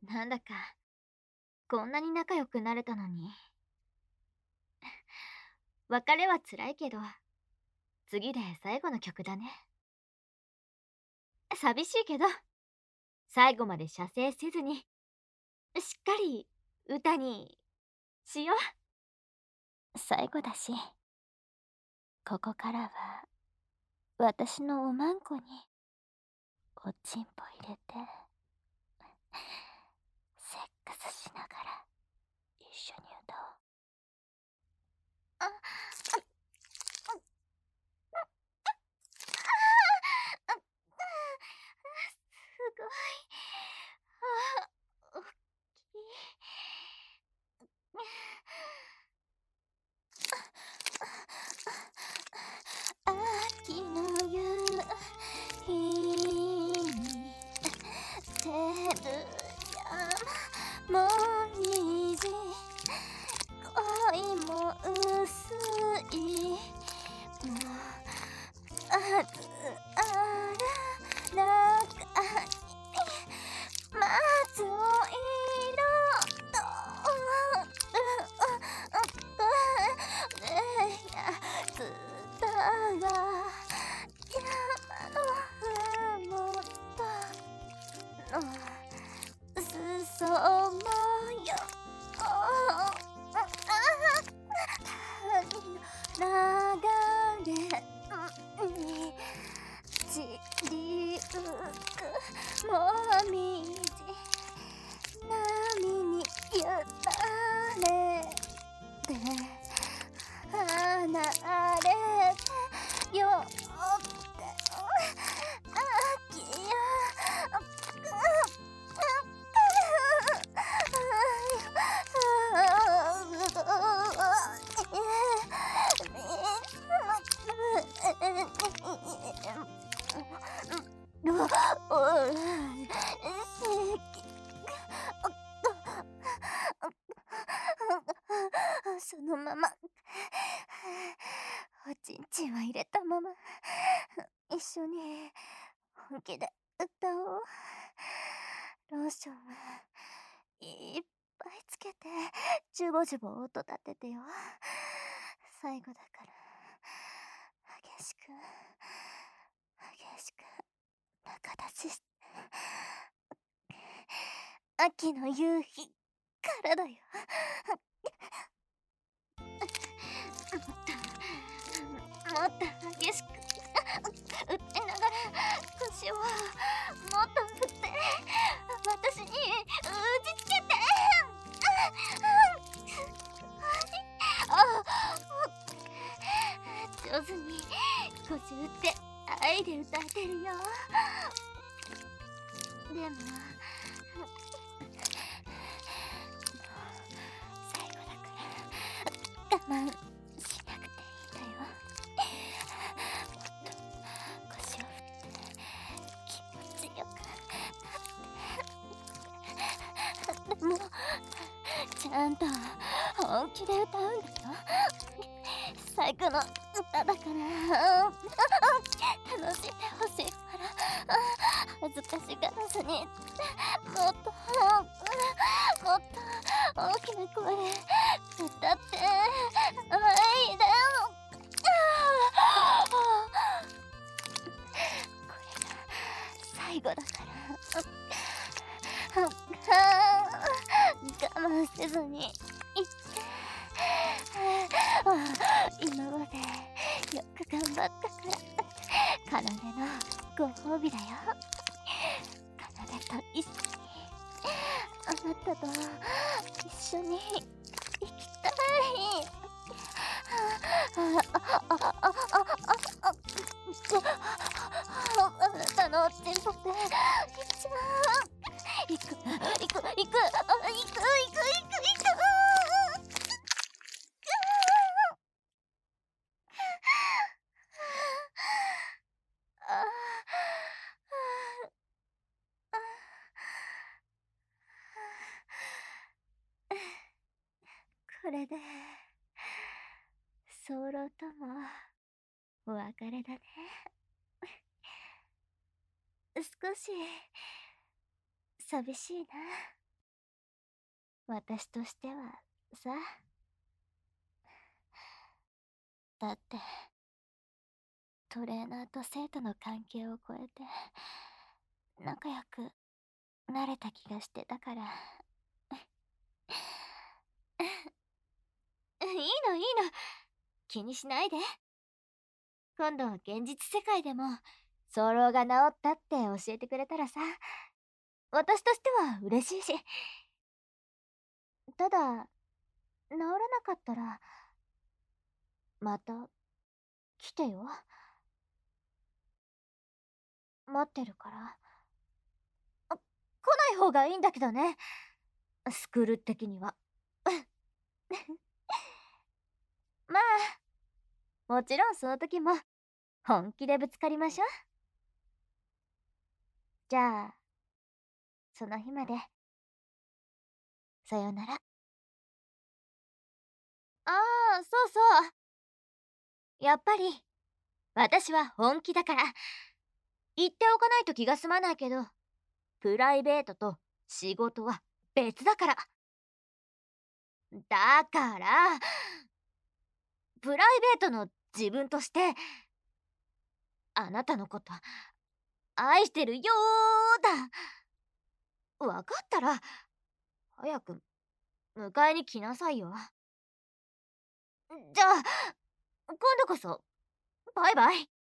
なんだか、こんなに仲良くなれたのに。別れは辛いけど、次で最後の曲だね。寂しいけど、最後まで射精せずに、しっかり歌にしよう。最後だし、ここからは私のおまんこにおちんぽ入れて、セックスしながら一緒に歌おう。あ、すごい。大きい。秋の夕日に照る山もみじ、恋も薄い、もうあずあら中に松の色とつだが山のふもとの裾もよ流れに散りゆくもみじ、波にゆられて離れてよって秋やそのままおちんちんは入れたまま一緒に本気で歌おう。ローションはいっぱいつけてジュボジュボ音立ててよ。最後だから激しく激しく中出しして、秋の夕日からだよ。もっと激しく打ちながら腰をもっと振って私に打ちつけて。上手に腰打って愛で歌えてるよ。でも最後だから我慢しなくていいんだよ。もっと腰を振って気持ちよく。でもちゃんと本気で歌うんだよ。最後の歌だから楽しんでほしいから、恥ずかしがらずにもっともっと大きな声で歌って愛だよ。これが最後だから我慢せずに言って。今までよく頑張ったから奏のご褒美だよ。奏と一緒にあなたと一緒に生きたい。あなたのおちんぽって一番行く行く行く行く行く行く行く。これで早漏ともお別れだね。少し寂しいな。 私としてはさ。だってトレーナーと生徒の関係を超えて仲良くなれた気がしてたから。いいのいいの、気にしないで。今度現実世界でも早漏が治ったって教えてくれたらさ、私としては嬉しいし。ただ治らなかったらまた来てよ。待ってるから。来ない方がいいんだけどね、スクール的には。まあもちろんその時も本気でぶつかりましょう。じゃあその日までさよなら。ああ、そうそう、やっぱり私は本気だから。言っておかないと気が済まないけど、プライベートと仕事は別だから。だからプライベートの自分としてあなたのこと愛してるよだ。わかったら早く迎えに来なさいよ。じゃあ今度こそバイバイ。